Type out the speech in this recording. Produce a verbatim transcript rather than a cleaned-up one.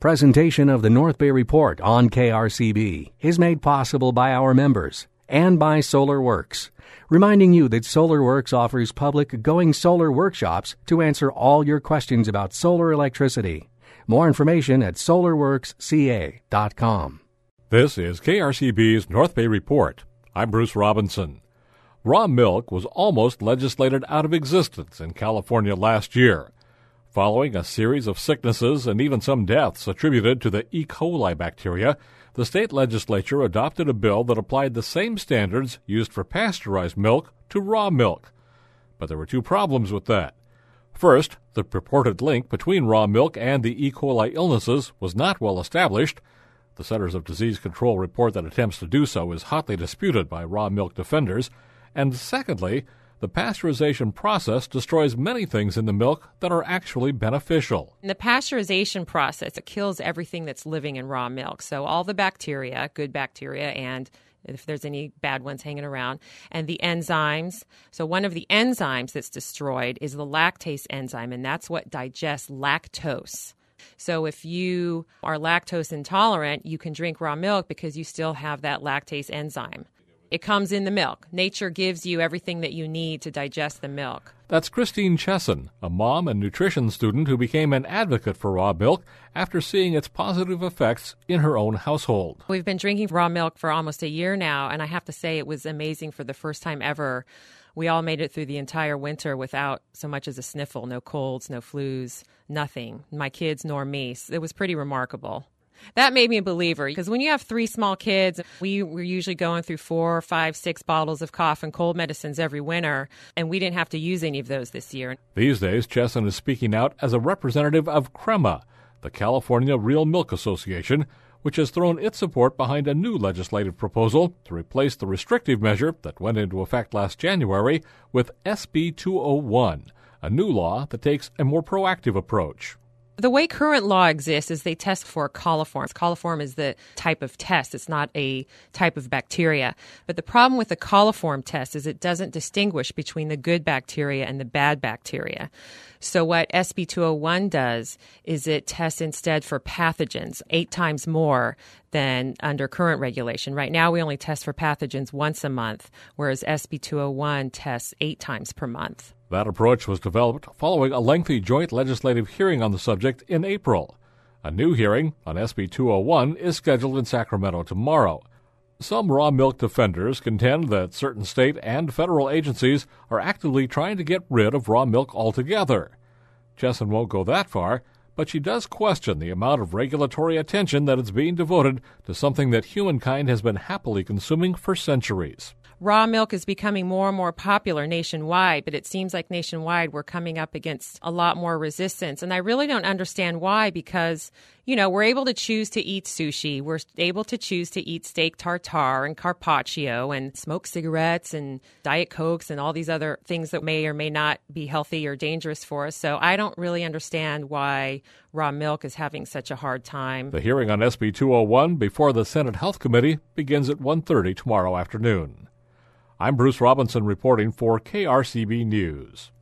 Presentation of the North Bay Report on K R C B is made possible by our members and by SolarWorks, reminding you that SolarWorks offers public Going Solar workshops to answer all your questions about solar electricity. More information at solar works c a dot com. This is K R C B's North Bay Report. I'm Bruce Robinson. Raw milk was almost legislated out of existence in California last year, following a series of sicknesses and even some deaths attributed to the E. coli bacteria. The state legislature adopted a bill that applied the same standards used for pasteurized milk to raw milk. But there were two problems with that. First, the purported link between raw milk and the E. coli illnesses was not well established. The Centers of Disease Control report that attempts to do so is hotly disputed by raw milk defenders. And secondly, the pasteurization process destroys many things in the milk that are actually beneficial. In the pasteurization process, it kills everything that's living in raw milk. So all the bacteria, good bacteria, and if there's any bad ones hanging around, and the enzymes. So one of the enzymes that's destroyed is the lactase enzyme, and that's what digests lactose. So if you are lactose intolerant, you can drink raw milk because you still have that lactase enzyme. It comes in the milk. Nature gives you everything that you need to digest the milk. That's Christine Chesson, a mom and nutrition student who became an advocate for raw milk after seeing its positive effects in her own household. We've been drinking raw milk for almost a year now, and I have to say it was amazing for the first time ever. We all made it through the entire winter without so much as a sniffle, no colds, no flus, nothing. My kids nor me. It was pretty remarkable. That made me a believer, because when you have three small kids, we were usually going through four, five, six bottles of cough and cold medicines every winter, and we didn't have to use any of those this year. These days, Chesson is speaking out as a representative of CREMA, the California Real Milk Association, which has thrown its support behind a new legislative proposal to replace the restrictive measure that went into effect last January with S B two oh one, a new law that takes a more proactive approach. The way current law exists is they test for coliform. Coliform is the type of test. It's not a type of bacteria. But the problem with the coliform test is it doesn't distinguish between the good bacteria and the bad bacteria. So what S B two oh one does is it tests instead for pathogens eight times more than under current regulation. Right now, we only test for pathogens once a month, whereas S B two oh one tests eight times per month. That approach was developed following a lengthy joint legislative hearing on the subject in April. A new hearing on S B two oh one is scheduled in Sacramento tomorrow. Some raw milk defenders contend that certain state and federal agencies are actively trying to get rid of raw milk altogether. Chesson won't go that far, but she does question the amount of regulatory attention that is being devoted to something that humankind has been happily consuming for centuries. Raw milk is becoming more and more popular nationwide, but it seems like nationwide we're coming up against a lot more resistance. And I really don't understand why, because, you know, we're able to choose to eat sushi. We're able to choose to eat steak tartare and carpaccio and smoke cigarettes and Diet Cokes and all these other things that may or may not be healthy or dangerous for us. So I don't really understand why raw milk is having such a hard time. The hearing on S B two oh one before the Senate Health Committee begins at one thirty tomorrow afternoon. I'm Bruce Robinson reporting for K R C B News.